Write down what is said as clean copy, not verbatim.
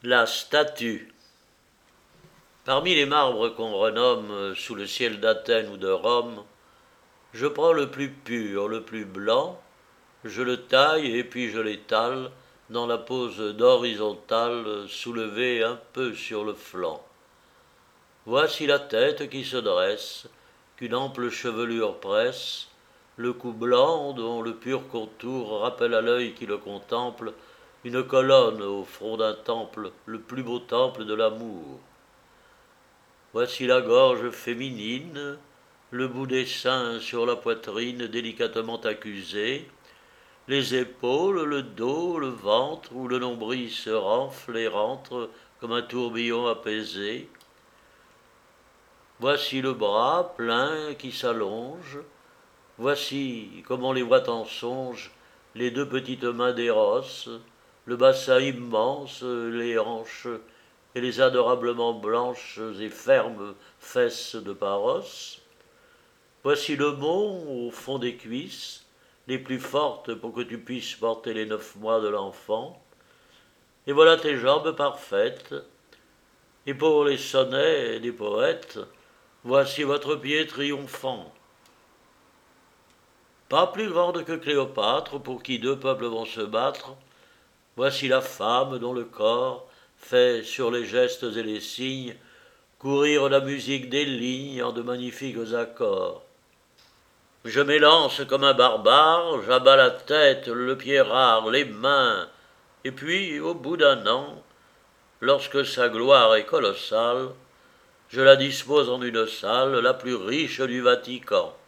La statue. Parmi les marbres qu'on renomme sous le ciel d'Athènes ou de Rome, je prends le plus pur, le plus blanc, je le taille et puis je l'étale dans la pose d'horizontale soulevée un peu sur le flanc. Voici la tête qui se dresse, qu'une ample chevelure presse, le cou blanc dont le pur contour rappelle à l'œil qui le contemple une colonne au front d'un temple, le plus beau temple de l'amour. Voici la gorge féminine, le bout des seins sur la poitrine délicatement accusé, les épaules, le dos, le ventre, où le nombril se renfle et rentre comme un tourbillon apaisé. Voici le bras plein qui s'allonge, voici, comme on les voit en songe, les deux petites mains d'Eros, le bassin immense, les hanches et les adorablement blanches et fermes fesses de Paros. Voici le mont au fond des cuisses, les plus fortes pour que tu puisses porter les 9 mois de l'enfant. Et voilà tes jambes parfaites. Et pour les sonnets des poètes, voici votre pied triomphant. Pas plus grande que Cléopâtre, pour qui 2 peuples vont se battre, voici la femme dont le corps fait sur les gestes et les signes courir la musique des lignes en de magnifiques accords. Je m'élance comme un barbare, j'abats la tête, le pied rare, les mains, et puis, au bout d'un an, lorsque sa gloire est colossale, je la dispose en une salle la plus riche du Vatican.